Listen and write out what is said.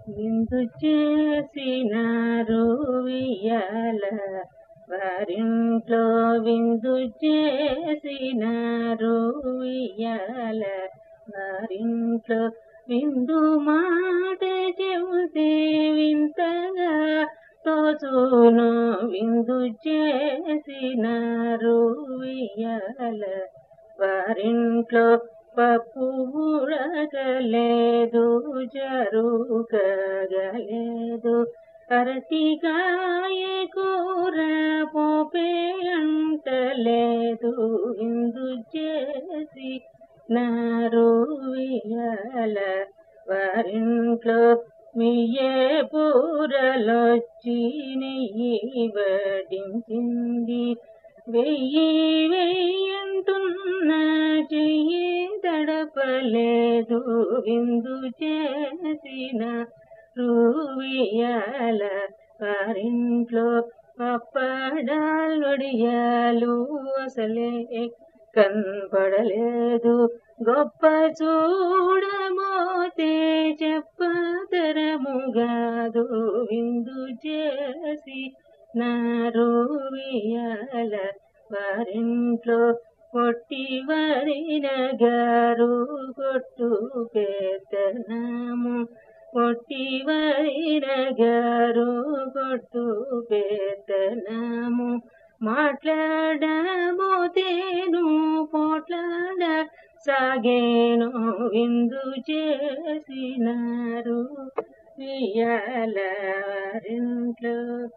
విందు చేసినారు వియ్యాల వారింట్లో విందు చేసినారు వియ్యాల వారింట్లో విందు మాట చెబితే వింతగా తోచును విందు చేసినారు వియ్యాల వారింట్లో పప్పు ఉడకలేదు జరుగలేదు అరటికాయ కూర పోపే అంటలేదు విందు చేసి నారు వియ్యాల వారింట్లో మియ్యే పూరలొచ్చి నెయ్యి వడించింది వెయ్యి వెయ్యంటున్న చెయ్యి తడపలేదు విందు చేసిన వియ్యాల వారింట్లో అప్పడాలు వడియాలు అసలే కనపడలేదు గొప్ప చూడబోతే చెప్పతరముగాదు విందు చేసి నారు వియ్యాల వారింట్లో పొట్టి వరిన గారు కొట్టు పెత్తనము పొట్టి వరిన గారు కొట్టు పెత్తనము మాట్లాడబోతేను పోట్లాడ సాగేను విందు చేసినారు వియ్యాల వారింట్లో.